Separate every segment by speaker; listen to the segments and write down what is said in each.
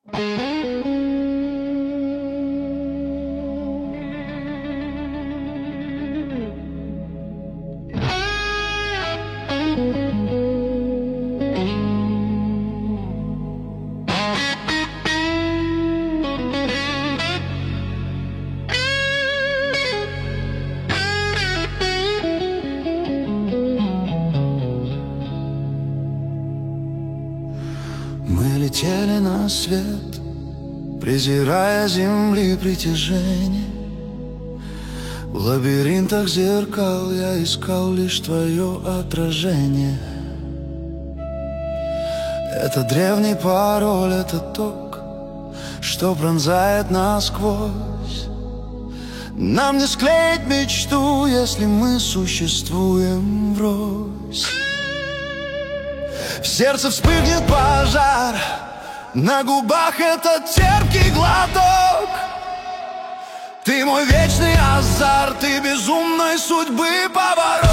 Speaker 1: Мы летели на свет, презирая земли притяжение. В лабиринтах зеркал я искал лишь твое отражение. Это древний пароль, это ток, что пронзает насквозь. Нам не склеить мечту, если мы существуем врозь. В сердце вспыхнет пожар, на губах этот терпкий глоток. Ты мой вечный азарт, ты безумной судьбы поворот.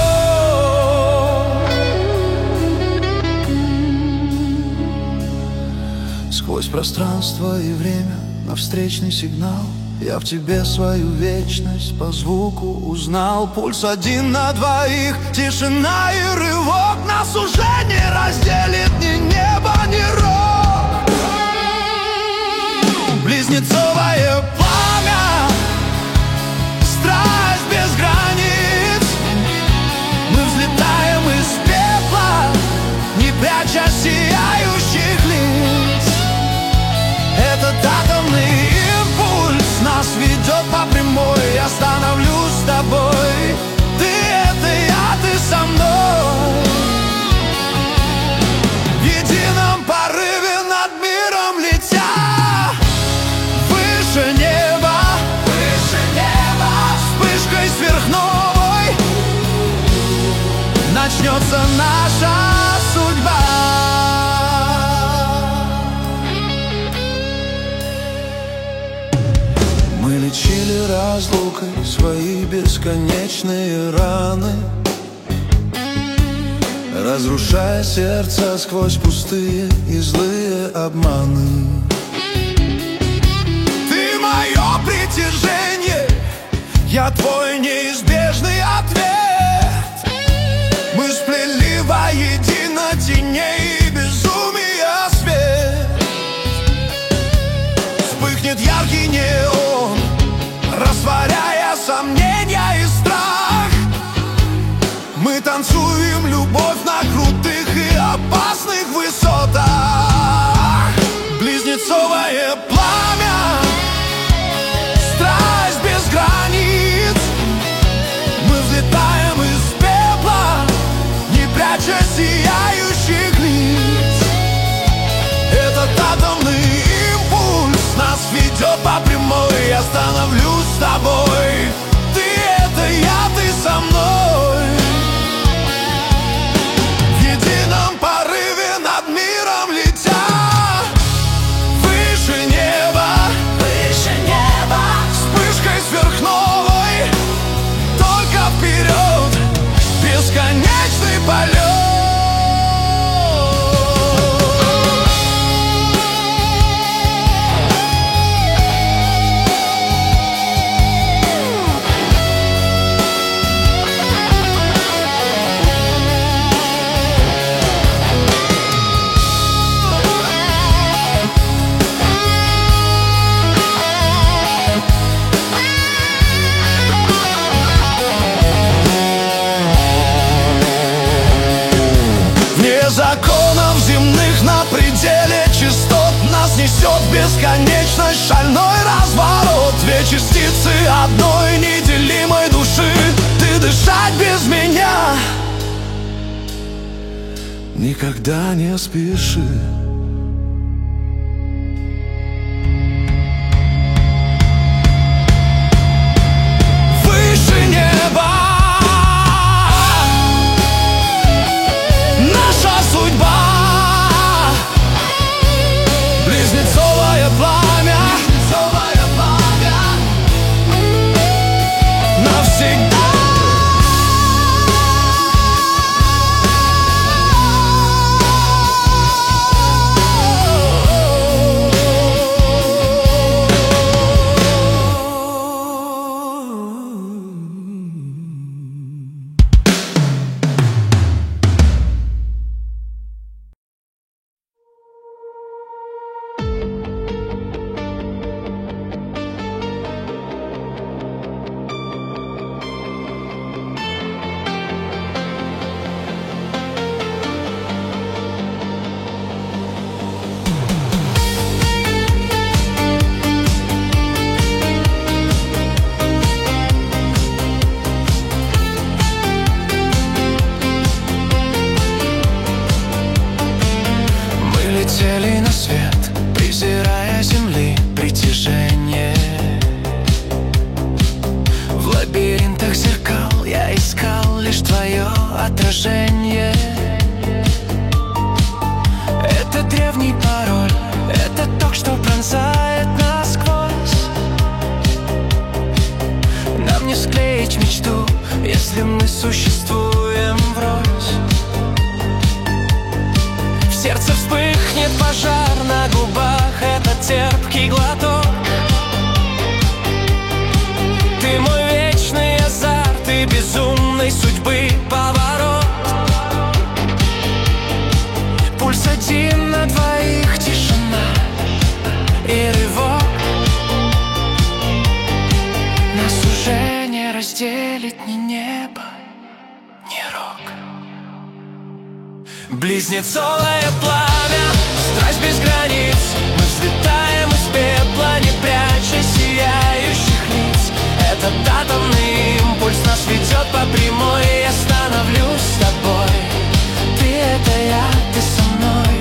Speaker 1: Сквозь пространство и время на встречный сигнал я в тебе свою вечность по звуку узнал. Пульс 1 на 2, тишина и рывок. Нас уже не разделит ни небо, ни рок. Близнецовое пламя, страсть без границ. Мы взлетаем из пепла, не пряча сияющих лиц. Этот атомный нас ведет по прямой, я становлюсь с тобой. Ты это я, ты со мной. В едином порыве над миром летя, выше неба, вспышкой сверхновой начнется наша судьба. Мы лечили разлукой свои бесконечные раны, разрушая сердца сквозь пустые и злые обманы. Ты мое притяжение, я твой неизбежный ответ. Мы сплели воедино теней и безумия свет. Вспыхнет яркий неон, растворяя сомнения и страх. Мы танцуем любовь на крутых и опасных высотах. Близнецовое пламя, страсть без границ. Мы взлетаем из пепла, не пряча сияющих лиц. Этот атомный импульс нас ведет по прямой, я становлюсь с тобой. Ты это я, ты со мной. В едином порыве над миром летя, выше неба, вспышкой сверхновой, только вперед, бесконечный полет. Законов земных на пределе частот нас несет бесконечность, шальной разворот. Две частицы одной неделимой души. Ты дышать без меня никогда не спеши. Выше неба судьба, близнецовое пламя, навсегда. существуем врозь. В сердце вспыхнет пожар, на губах этот терпкий глоток. Ты мой вечный азарт и безумной судьбы поворот. Пульс один на двоих, тишина и рывок. Нас уже не разделит ни небо, ни рок. Близнецовое пламя, страсть без границ. Мы взлетаем из пепла, не пряча сияющих лиц. Этот атомный импульс нас ведет по прямой. Я становлюсь с тобой. Ты — это я, ты со мной.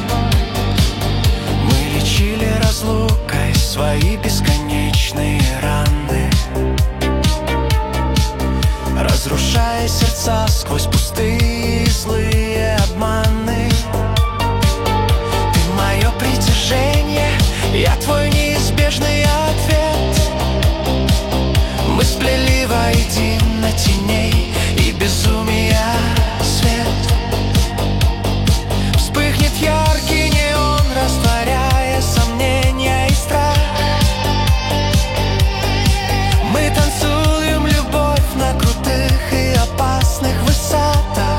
Speaker 1: Мы лечили разлукой свои бесконечные раны, разрушая сердца сквозь пустые и злые обманы. Ты мое притяжение, я твой неизбежный ответ. Мы сплели воедино теней и безумия свет. Вспыхнет яркий неон, растворяя сомнения и страх. Мы танцуем любовь на крутых и опасных высотах.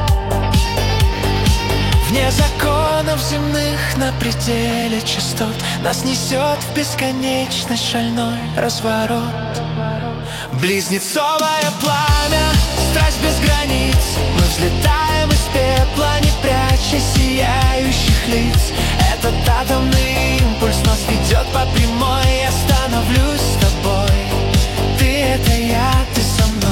Speaker 1: Вне законов земных, на пределе частот, нас несет в бесконечность шальной разворот. Близнецовое пламя, страсть без границ. Мы взлетаем из пепла, не пряча сияющих лиц. Этот атомный импульс нас ведет по прямой. Я становлюсь с тобой. Ты — это я, ты со мной.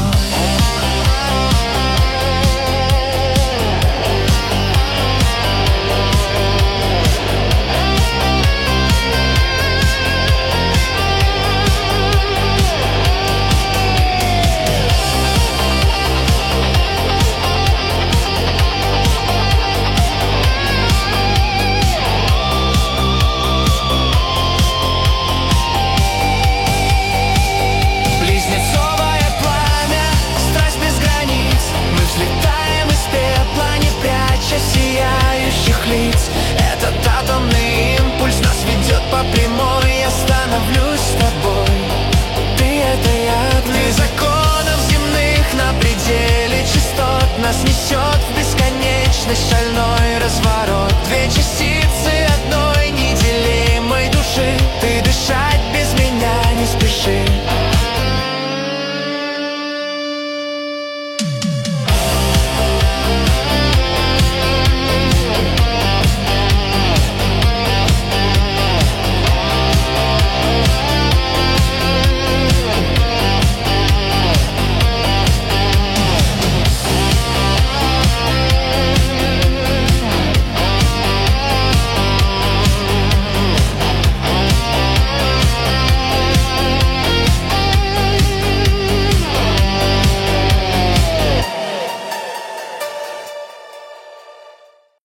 Speaker 1: Этот атомный импульс нас ведет по прямой. Я становлюсь с тобой. Ты — это я, ты. Законов земных, на пределе частот, нас несет в бесконечность шальной разворот. Две частицы